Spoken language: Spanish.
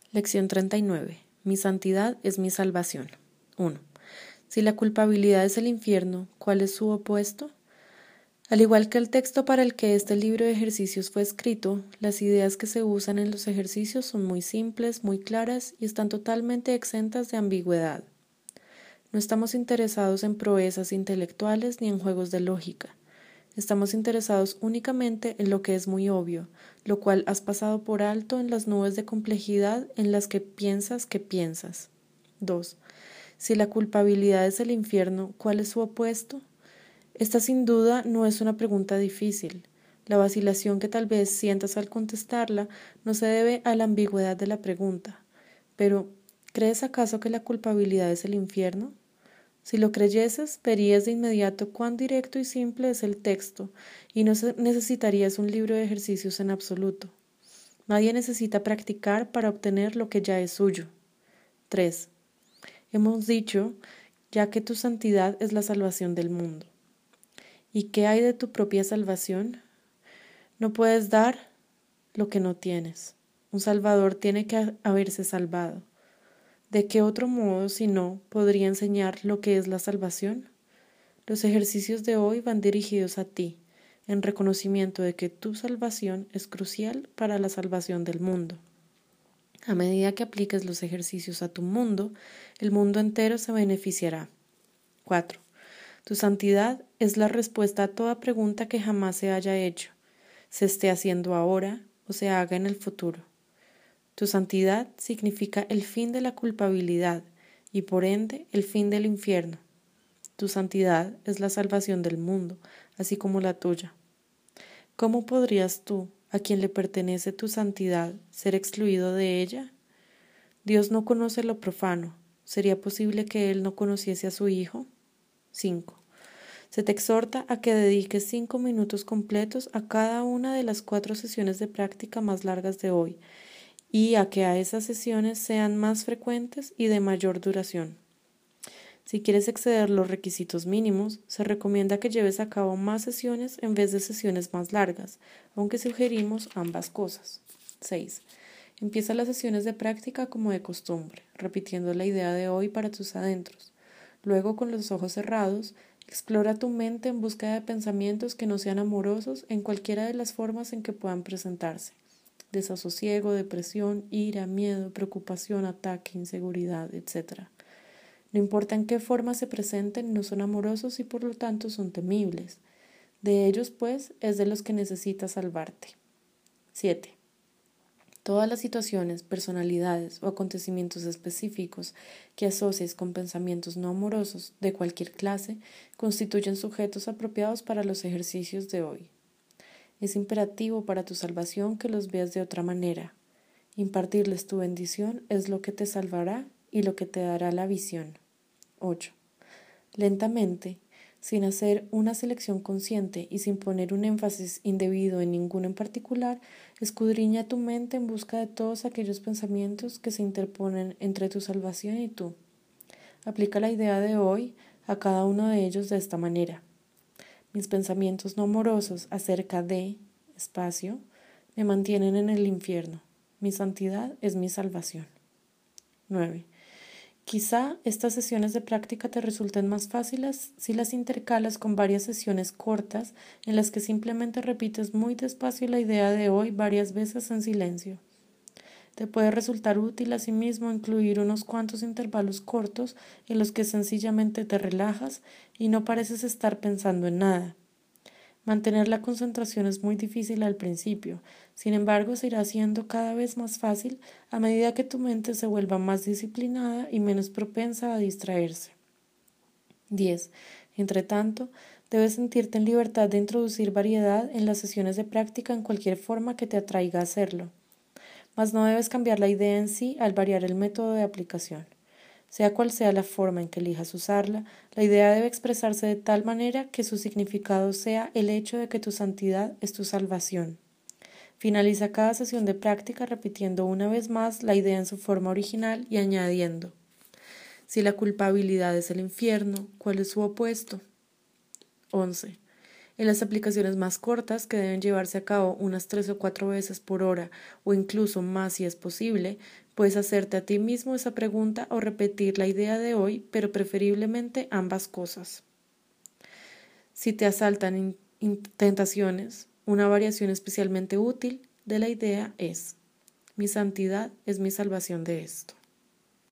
Lección 39. Mi santidad es mi salvación. 1. Si la culpabilidad es el infierno, ¿cuál es su opuesto? Al igual que el texto para el que este libro de ejercicios fue escrito, las ideas que se usan en los ejercicios son muy simples, muy claras y están totalmente exentas de ambigüedad. No estamos interesados en proezas intelectuales ni en juegos de lógica. Estamos interesados únicamente en lo que es muy obvio, lo cual has pasado por alto en las nubes de complejidad en las que piensas que piensas. 2. Si la culpabilidad es el infierno, ¿cuál es su opuesto? Esta sin duda no es una pregunta difícil. La vacilación que tal vez sientas al contestarla no se debe a la ambigüedad de la pregunta. Pero, ¿crees acaso que la culpabilidad es el infierno? Si lo creyeses, verías de inmediato cuán directo y simple es el texto, y no necesitarías un libro de ejercicios en absoluto. Nadie necesita practicar para obtener lo que ya es suyo. 3. Hemos dicho ya que tu santidad es la salvación del mundo. ¿Y qué hay de tu propia salvación? No puedes dar lo que no tienes. Un salvador tiene que haberse salvado. ¿De qué otro modo, si no, podría enseñar lo que es la salvación? Los ejercicios de hoy van dirigidos a ti, en reconocimiento de que tu salvación es crucial para la salvación del mundo. A medida que apliques los ejercicios a tu mundo, el mundo entero se beneficiará. 4. Tu santidad es la respuesta a toda pregunta que jamás se haya hecho, se esté haciendo ahora o se haga en el futuro. Tu santidad significa el fin de la culpabilidad y por ende el fin del infierno. Tu santidad es la salvación del mundo, así como la tuya. ¿Cómo podrías tú, a quien le pertenece tu santidad, ser excluido de ella? Dios no conoce lo profano. ¿Sería posible que Él no conociese a su Hijo? 5. Se te exhorta a que dediques 5 minutos completos a cada una de las 4 sesiones de práctica más largas de hoy, y a que a esas sesiones sean más frecuentes y de mayor duración. Si quieres exceder los requisitos mínimos, se recomienda que lleves a cabo más sesiones en vez de sesiones más largas, aunque sugerimos ambas cosas. 6. Empieza las sesiones de práctica como de costumbre, repitiendo la idea de hoy para tus adentros. Luego, con los ojos cerrados, explora tu mente en busca de pensamientos que no sean amorosos en cualquiera de las formas en que puedan presentarse. Desasosiego, depresión, ira, miedo, preocupación, ataque, inseguridad, etc. No importa en qué forma se presenten, no son amorosos y por lo tanto son temibles. De ellos, pues, es de los que necesitas salvarte. 7. Todas las situaciones, personalidades o acontecimientos específicos que asocies con pensamientos no amorosos de cualquier clase constituyen sujetos apropiados para los ejercicios de hoy. Es imperativo para tu salvación que los veas de otra manera. Impartirles tu bendición es lo que te salvará y lo que te dará la visión. 8. Lentamente, sin hacer una selección consciente y sin poner un énfasis indebido en ninguno en particular, escudriña tu mente en busca de todos aquellos pensamientos que se interponen entre tu salvación y tú. Aplica la idea de hoy a cada uno de ellos de esta manera. Mis pensamientos no amorosos acerca de espacio me mantienen en el infierno. Mi santidad es mi salvación. 9. Quizá estas sesiones de práctica te resulten más fáciles si las intercalas con varias sesiones cortas en las que simplemente repites muy despacio la idea de hoy varias veces en silencio. Te puede resultar útil asimismo incluir unos cuantos intervalos cortos en los que sencillamente te relajas y no pareces estar pensando en nada. Mantener la concentración es muy difícil al principio, sin embargo se irá haciendo cada vez más fácil a medida que tu mente se vuelva más disciplinada y menos propensa a distraerse. 10. Entretanto, debes sentirte en libertad de introducir variedad en las sesiones de práctica en cualquier forma que te atraiga a hacerlo, mas no debes cambiar la idea en sí al variar el método de aplicación. Sea cual sea la forma en que elijas usarla, la idea debe expresarse de tal manera que su significado sea el hecho de que tu santidad es tu salvación. Finaliza cada sesión de práctica repitiendo una vez más la idea en su forma original y añadiendo: si la culpabilidad es el infierno, ¿cuál es su opuesto? 11. En las aplicaciones más cortas, que deben llevarse a cabo unas 3 o 4 veces por hora o incluso más si es posible, puedes hacerte a ti mismo esa pregunta o repetir la idea de hoy, pero preferiblemente ambas cosas. Si te asaltan tentaciones, una variación especialmente útil de la idea es: mi santidad es mi salvación de esto.